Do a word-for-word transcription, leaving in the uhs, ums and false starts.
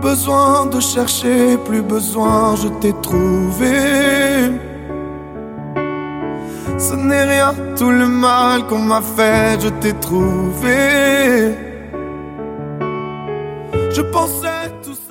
besoin de chercher, plus besoin, je t'ai trouvé. Ce n'est rien, tout le mal qu'on m'a fait, je t'ai trouvé. Je pensais tout ça.